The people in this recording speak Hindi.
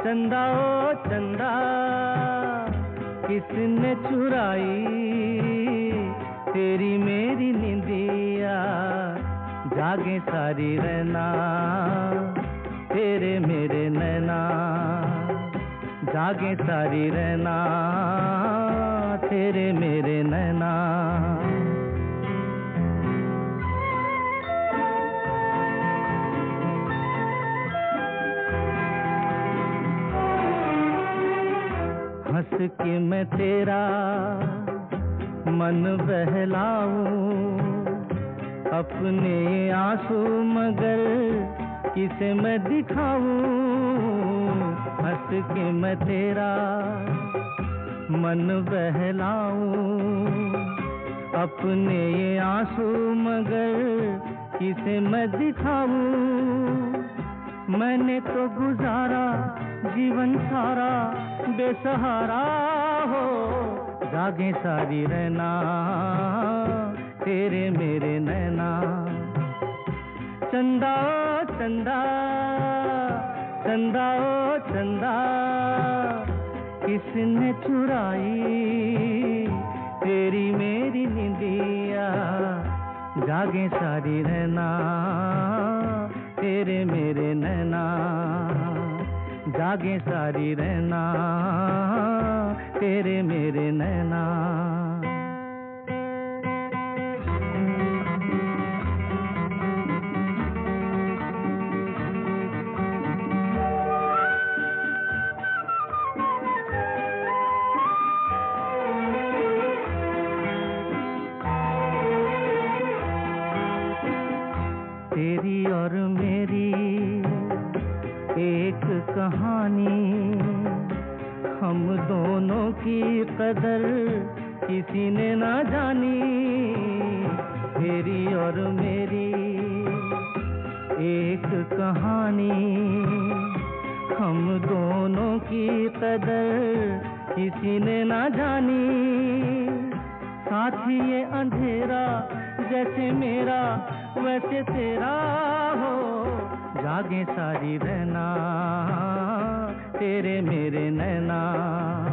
चंदा ओ चंदा किसने चुराई तेरी मेरी निंदिया, जागे सारी रहना तेरे मेरे नैना, जागे सारी रहना तेरे मेरे नैना। हंस के मैं तेरा मन बहलाऊं, अपने आंसू मगर किसे मैं दिखाऊं। हंस के मैं तेरा मन बहलाऊं, अपने ये आंसू मगर किसे मैं दिखाऊं। मैंने तो गुजारा जीवन सारा बेसहारा हो, जागे सारी रहना तेरे मेरे नैना। चंदा ओ चंदा, चंदा ओ चंदा किसने चुराई तेरी मेरी निंदिया, जागे सारी रहना तेरे मेरे नैना, जागे सारी रहना तेरे मेरे नैना। तेरी और मेरी एक कहानी, हम दोनों की कदर किसी ने ना जानी। तेरी और मेरी एक कहानी, हम दोनों की कदर किसी ने ना जानी। साथी ये अंधेरा जैसे मेरा वैसे तेरा हो, जागे सारी रहना तेरे मेरे नैना।